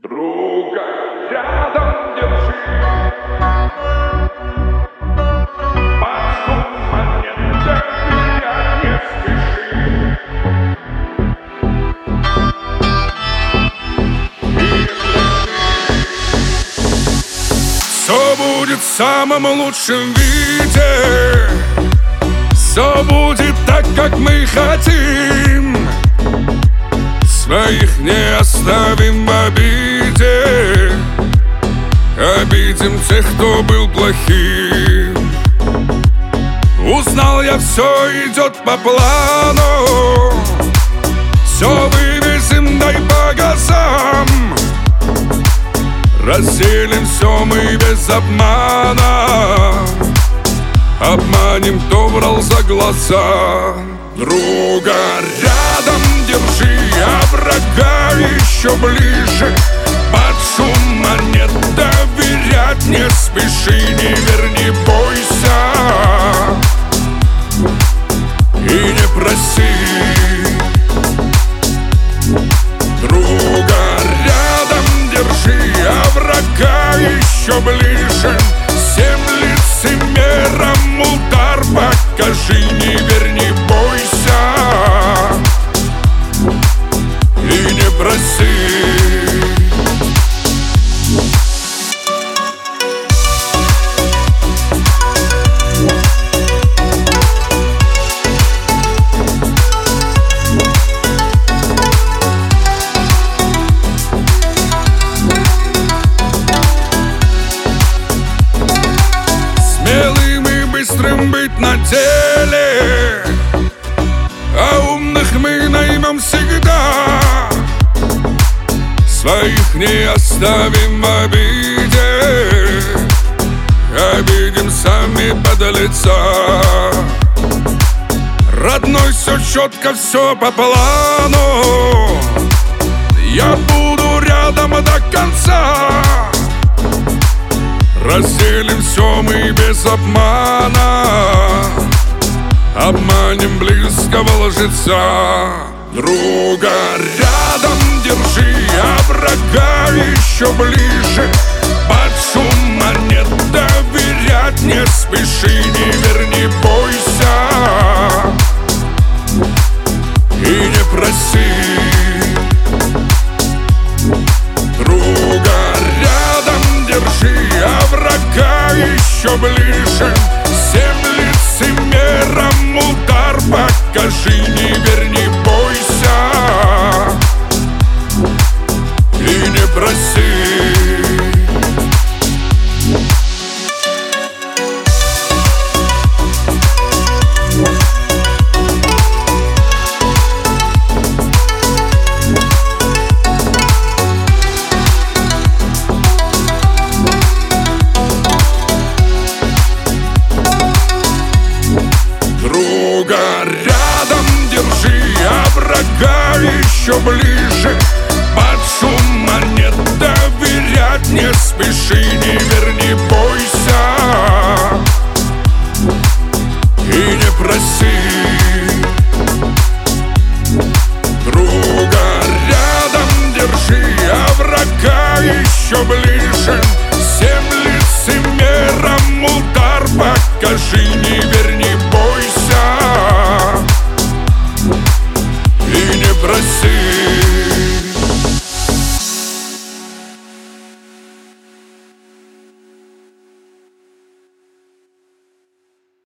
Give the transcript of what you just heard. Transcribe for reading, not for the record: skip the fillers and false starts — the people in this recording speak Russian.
Друга рядом держи, под шум монет доверять не спеши. Все будет в самом лучшем виде, все будет так, как мы хотим. Своих не оставим в обиде, обидим тех, кто был плохим. Узнал я, все идет по плану, все вывезем, дай по газам. Разделим все мы без обмана, обманем, кто врал за глаза. Друга рядом держи, а врага еще ближе. Под шум монет доверять не спеши, не верь, не бойся и не проси. Друга рядом держи, а врага еще ближе. Всем лицемерам удар покажи, не верь, не бойся и не проси. Смелым и быстрым быть на деле, а умных мы наймем всегда. Своих не оставим в обиде, обидим сами подлеца. Родной, все четко, все по плану, я буду рядом до конца. Разделим все мы без обмана, обманем близкого лжеца. Друга рядом держи, а врага еще ближе. Под шум монет доверять не спеши, не верь, не бойся и не проси. Друга рядом держи, а врага еще ближе. Всем лицемерам удар покажи, не верь, не бойся и не проси. Друга рядом держи, а врага еще ближе. Под шум монет доверять не спеши, не верь, не бойся и не проси. Друга рядом держи, а врага еще ближе.